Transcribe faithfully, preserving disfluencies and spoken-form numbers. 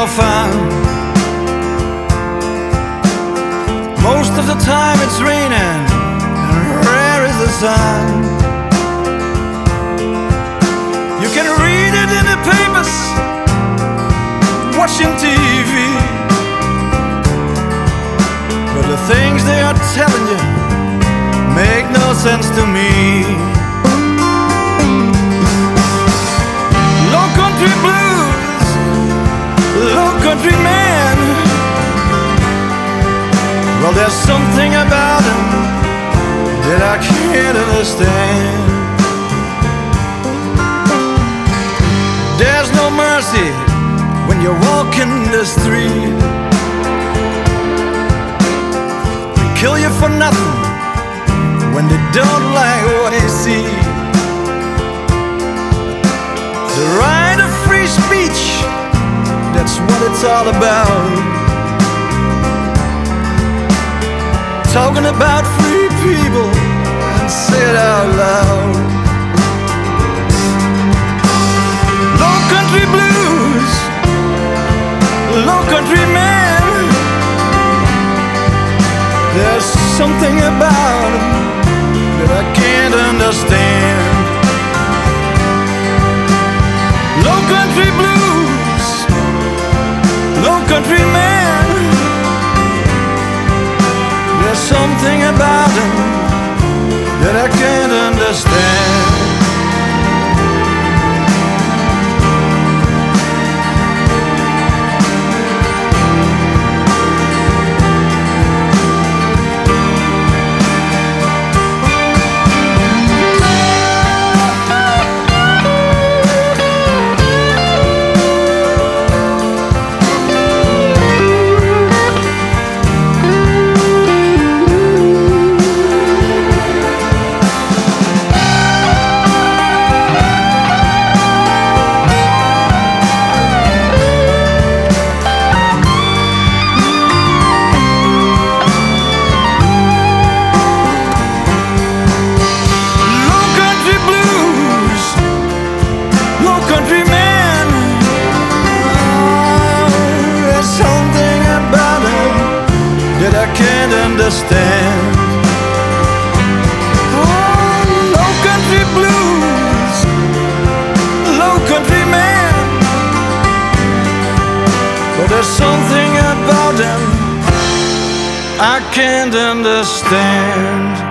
no fun. Most of the time it's raining and rare is the sun. You can read it in the papers, watching T V, but the things they are telling you make no sense to me. Low country blues, low country man. Well, there's something about him that I can't understand. There's no mercy when you're walking the street. They kill you for nothing when they don't like what they see. The right of free speech, that's what it's all about. Talking about free people and say it out loud. Low country blues, low country man. There's something about him that I can't understand. Low country blues, low country man. There's something about him that I can't understand. Understand. Oh, low country blues, low country man. But there's something about them I can't understand.